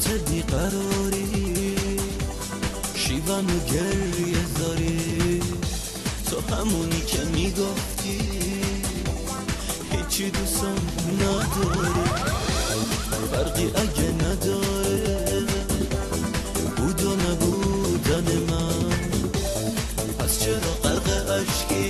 حقت بیقراری شیون و گریه زاری تو همونی که میگفتی هیچی دوستم نداری فرقی اگه نداره بود و نبودن من پس چرا غرق عشقی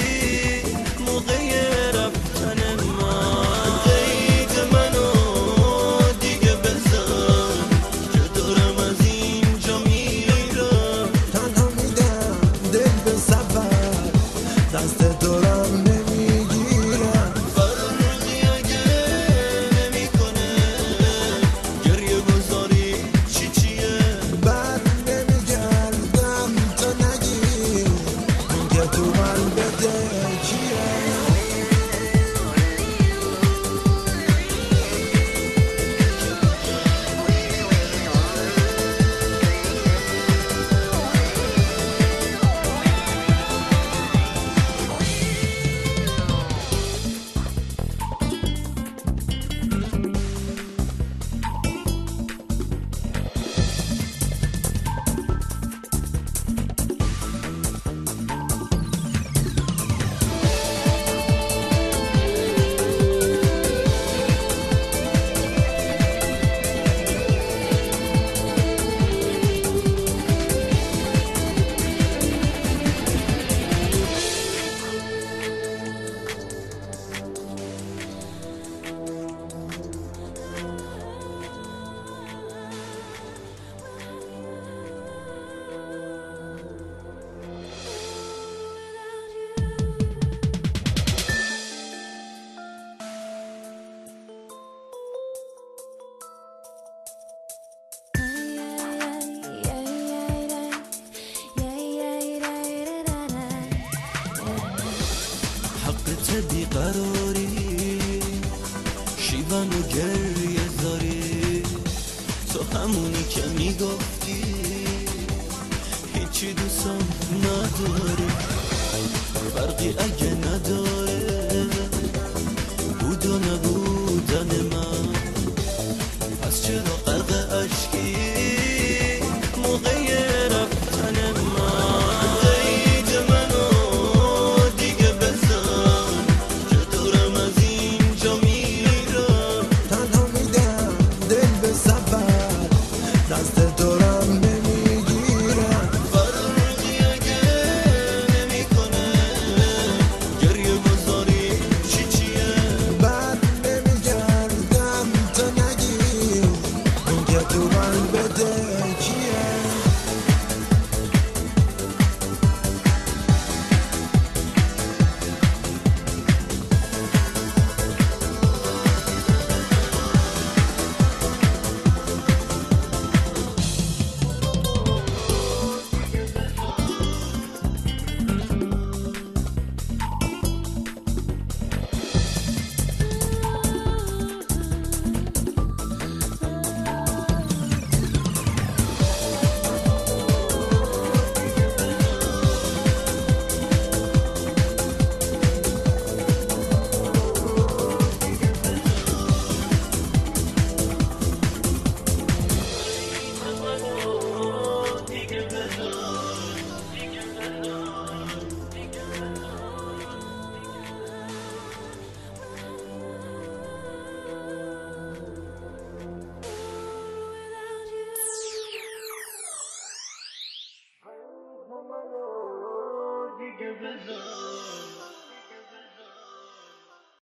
موقع رفتن من قید منو دیگه بزن که دارم از اینجا میرم تنها میدم دل به سفر دست دارم نمیگیرم فرقی اگه نمیکنه گریه گذاری چیه بر نمیگردم تا نگی اون که تو قلبت کیه حقت بیقراری شیون و گریه زاری تو همونی که میگفتی هیچی دوستم نداری فرقی اگه نداره بود و نبودن من پس چرا غرق عشقی موقع رفتن من قید منو دیگه بزن که دارم از اینجا میرم تنها میدم دل به سفر دست دارم نمیگیرم فرقی اگه نمیکنه گریه گذاری چیه بر نمیگردم تا نگی اون که تو قلبت کیه دیگه بزن